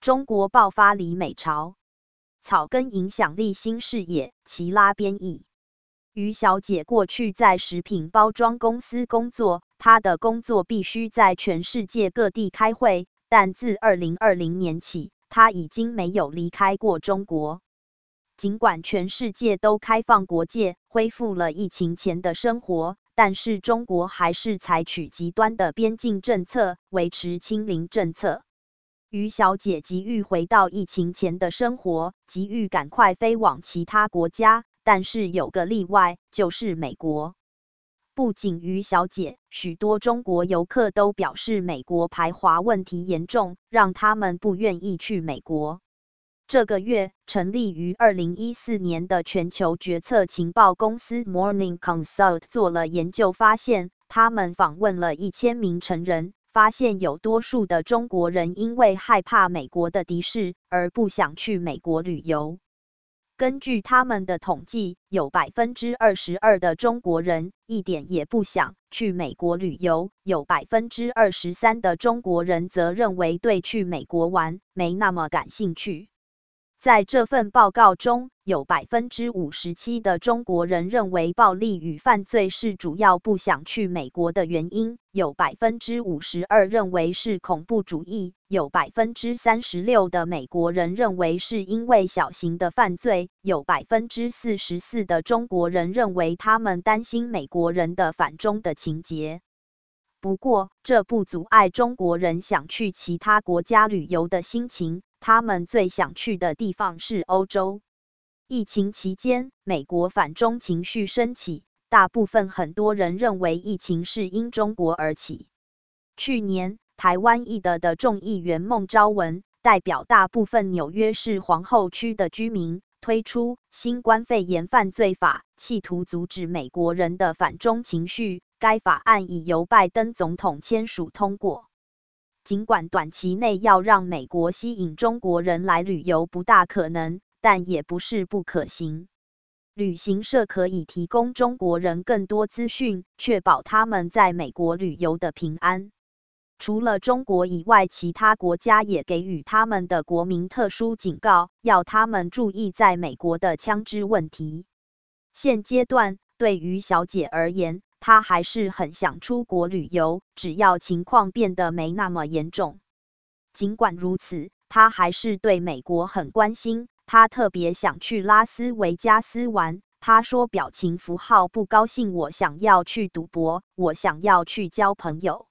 中国爆发李美潮，草根影响力新视野，齐拉编译。于小姐过去在食品包装公司工作，她的工作必须在全世界各地开会，但自2020年起，她已经没有离开过中国。尽管全世界都开放国界，恢复了疫情前的生活，但是中国还是采取极端的边境政策，维持清零政策。于小姐急于回到疫情前的生活，急于赶快飞往其他国家，但是有个例外，就是美国。不仅于小姐，许多中国游客都表示美国排华问题严重，让他们不愿意去美国。这个月，成立于2014年的全球决策情报公司 Morning Consult 做了研究，发现他们访问了1000名成人，发现有多数的中国人因为害怕美国的敌视而不想去美国旅游。根据他们的统计，有 22% 的中国人一点也不想去美国旅游，有 23% 的中国人则认为对去美国玩没那么感兴趣。在这份报告中，有 57% 的中国人认为暴力与犯罪是主要不想去美国的原因，有 52% 认为是恐怖主义，有 36% 的美国人认为是因为小型的犯罪，有 44% 的中国人认为他们担心美国人的反中的情节。不过，这不阻碍中国人想去其他国家旅游的心情，他们最想去的地方是欧洲。疫情期间，美国反中情绪升起，大部分很多人认为疫情是因中国而起。去年，台湾裔的众议员孟昭文代表大部分纽约市皇后区的居民，推出新冠肺炎犯罪法，企图阻止美国人的反中情绪。该法案已由拜登总统签署通过。尽管短期内要让美国吸引中国人来旅游不大可能，但也不是不可行。旅行社可以提供中国人更多资讯，确保他们在美国旅游的平安。除了中国以外，其他国家也给予他们的国民特殊警告，要他们注意在美国的枪支问题。现阶段，对于小姐而言，她还是很想出国旅游，只要情况变得没那么严重。尽管如此，她还是对美国很关心，她特别想去拉斯维加斯玩。她说表情符号不高兴，我想要去赌博，我想要去交朋友。